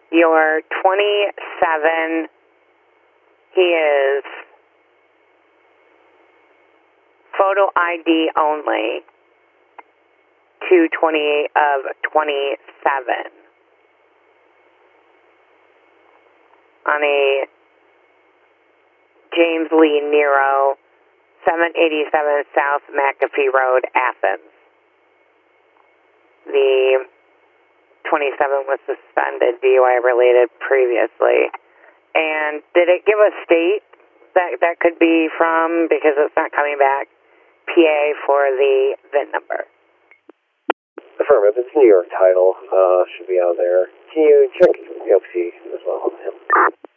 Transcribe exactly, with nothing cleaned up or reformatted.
You're twenty-seven. He is photo I D only. two twenty-eight of twenty-seven. On a James Lee Nero, seven eighty-seven South McAfee Road, Athens. The twenty-seven was suspended, D U I related previously. And did it give a state that that could be from? Because it's not coming back. P A for the V I N number. Affirmative. It's New York title. Uh, should be out there. Can you check the L P as well? Yep.